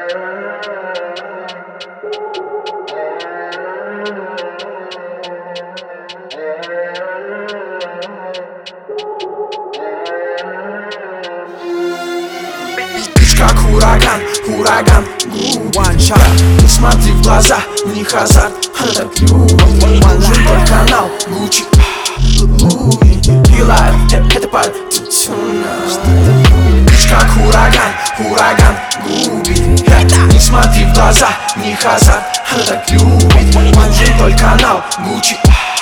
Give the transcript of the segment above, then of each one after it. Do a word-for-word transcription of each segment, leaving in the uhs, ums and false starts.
Как ураган, ураган, one shot. Не смотри в глаза, у них азарт, она так любит. Нужен только канал, Гуччи, Луи и лайф, это под тюна. Как ураган, ураган, губит. Не смотри в глаза, у них азарт, она так любит. Нужен только канал, Гуччи,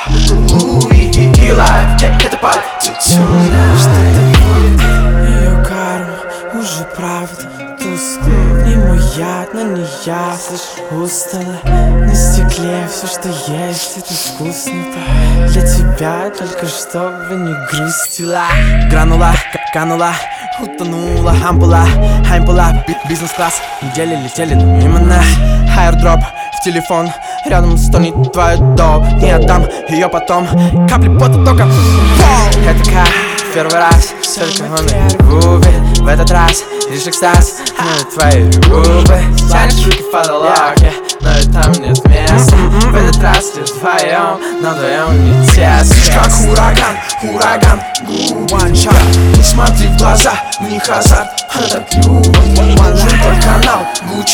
Луи и лайф, это под тюна. Ее карма уже правда тусклая. Не мой яд, но не я, слышь, устала. На стекле все, что есть, это вкусно-то. Для тебя только чтобы не грустила. Гранула, канула, утонула. Ампула, ампула, бизнес-класс. Недели летели, но именно аирдроп в телефон. Рядом стонет твой доп. Не отдам ее потом. Капли пота только пол. Это как первый раз, только он и губит. В этот раз лишь экстаз, но твои губы. Тянешь руки в потолок, но и там нет места. В этот раз лишь вдвоем, но вдвоем не тесно. Как ураган, ураган, one shot. Не смотри в глаза, у них азарт, она так любит. Нужен только канал, Гуччи,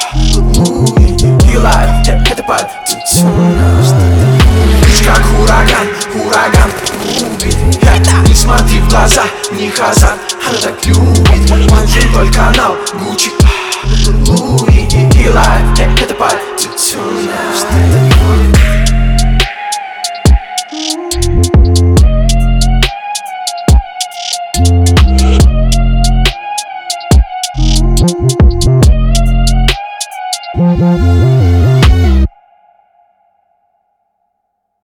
Луи и лайф, это под тюна. Как ураган, ураган, губит. Не смотри в глаза, у них азарт, она так любит. Нужен только канал, Гуччи, Луи и лайф, это под тюна. We'll be right back.